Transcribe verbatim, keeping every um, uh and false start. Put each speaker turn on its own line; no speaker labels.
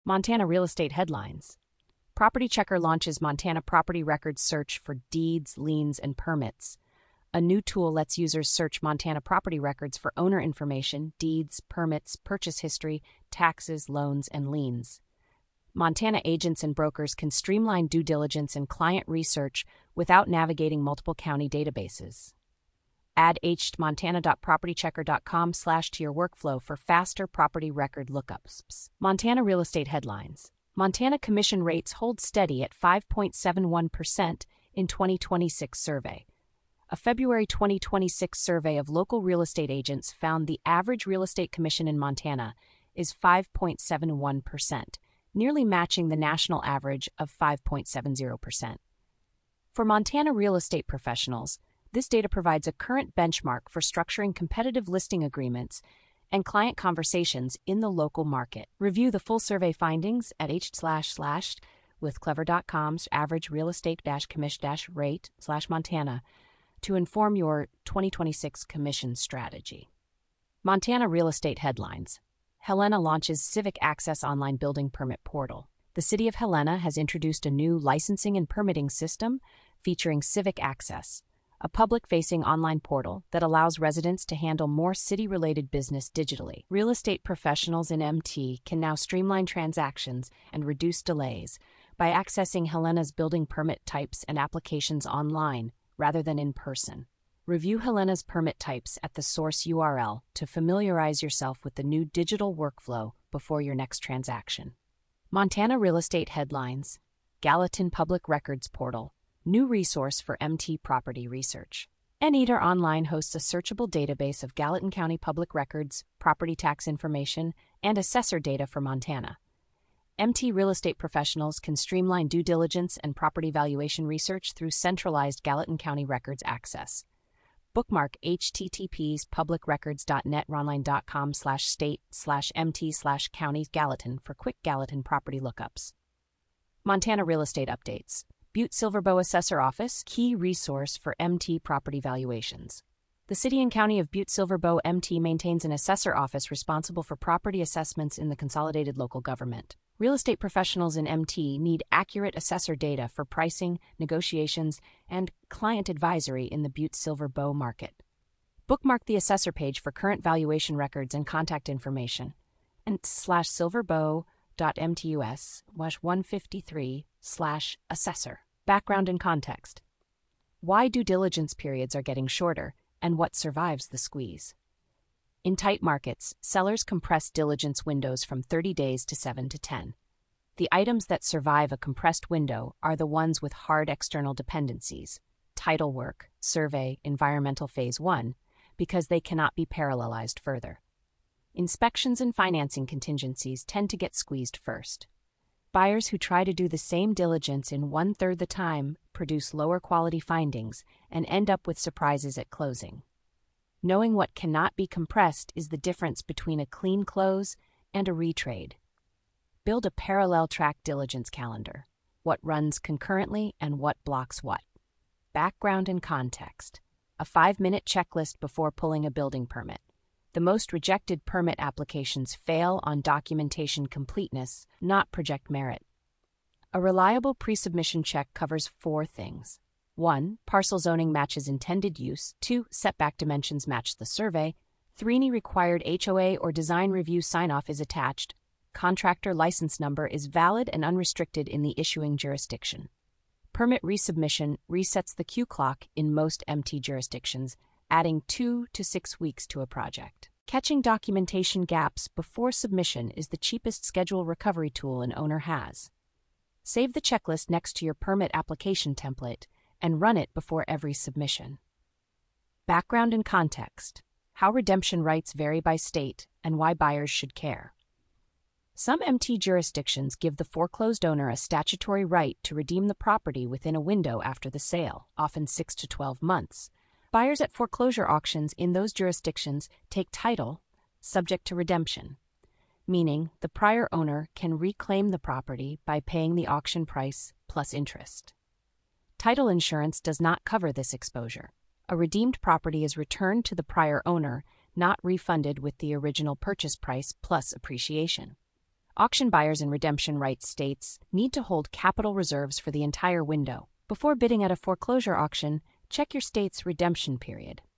Montana real estate headlines. Property Checker launches Montana property records search for deeds, liens, and permits. A new tool lets users search Montana property records for owner information, deeds, permits, purchase history, taxes, loans, and liens. Montana agents and brokers can streamline due diligence and client research without navigating multiple county databases. Add h montana dot property checker dot com slash to your workflow for faster property record lookups. Montana real estate headlines. Montana commission rates hold steady at five point seven one percent in twenty twenty-six survey. A February twenty twenty-six survey of local real estate agents found the average real estate commission in Montana is five point seven one percent, nearly matching the national average of five point seven zero percent. For Montana real estate professionals, this data provides a current benchmark for structuring competitive listing agreements and client conversations in the local market. Review the full survey findings at h slash slash with clever dot com's average real estate dash commission dash rate slash Montana to inform your twenty twenty-six commission strategy. Montana real estate headlines. Helena launches Civic Access online building permit portal. The City of Helena has introduced a new licensing and permitting system featuring Civic Access, a public-facing online portal that allows residents to handle more city-related business digitally. Real estate professionals in M T can now streamline transactions and reduce delays by accessing Helena's building permit types and applications online rather than in person. Review Helena's permit types at the source U R L to familiarize yourself with the new digital workflow before your next transaction. Montana real estate headlines. Gallatin Public Records Portal, new resource for M T property research. N-Eater Online hosts a searchable database of Gallatin County public records, property tax information, and assessor data for Montana. M T real estate professionals can streamline due diligence and property valuation research through centralized Gallatin County records access. Bookmark h t t p s public records dot net ronline dot com slash state slash mt slash counties Gallatin for quick Gallatin property lookups. Montana real estate updates. Butte Silverbow Assessor Office, key resource for M T property valuations. The City and County of Butte Silverbow M T maintains an assessor office responsible for property assessments in the consolidated local government. Real estate professionals in M T need accurate assessor data for pricing, negotiations, and client advisory in the Butte Silverbow market. Bookmark the assessor page for current valuation records and contact information, and slash silverbow dot m t u s slash one fifty-three slash assessor. Background and context. Why due diligence periods are getting shorter, and what survives the squeeze. In tight markets, sellers compress diligence windows from thirty days to seven to ten. The items that survive a compressed window are the ones with hard external dependencies, title work, survey, environmental phase one, because they cannot be parallelized further. Inspections and financing contingencies tend to get squeezed first. Buyers who try to do the same diligence in one-third the time produce lower quality findings and end up with surprises at closing. Knowing what cannot be compressed is the difference between a clean close and a retrade. Build a parallel track diligence calendar, what runs concurrently and what blocks what. Background and context. A five-minute checklist before pulling a building permit. The most rejected permit applications fail on documentation completeness, not project merit. A reliable pre-submission check covers four things. one. Parcel zoning matches intended use. two. Setback dimensions match the survey. three. Any required H O A or design review sign-off is attached. Contractor license number is valid and unrestricted in the issuing jurisdiction. Permit resubmission resets the queue clock in most M T jurisdictions, adding two to six weeks to a project. Catching documentation gaps before submission is the cheapest schedule recovery tool an owner has. Save the checklist next to your permit application template and run it before every submission. Background and context. How redemption rights vary by state and why buyers should care. Some M T jurisdictions give the foreclosed owner a statutory right to redeem the property within a window after the sale, often six to twelve months. Buyers at foreclosure auctions in those jurisdictions take title, subject to redemption, meaning the prior owner can reclaim the property by paying the auction price plus interest. Title insurance does not cover this exposure. A redeemed property is returned to the prior owner, not refunded with the original purchase price plus appreciation. Auction buyers in redemption rights states need to hold capital reserves for the entire window. Before bidding at a foreclosure auction, check your state's redemption period.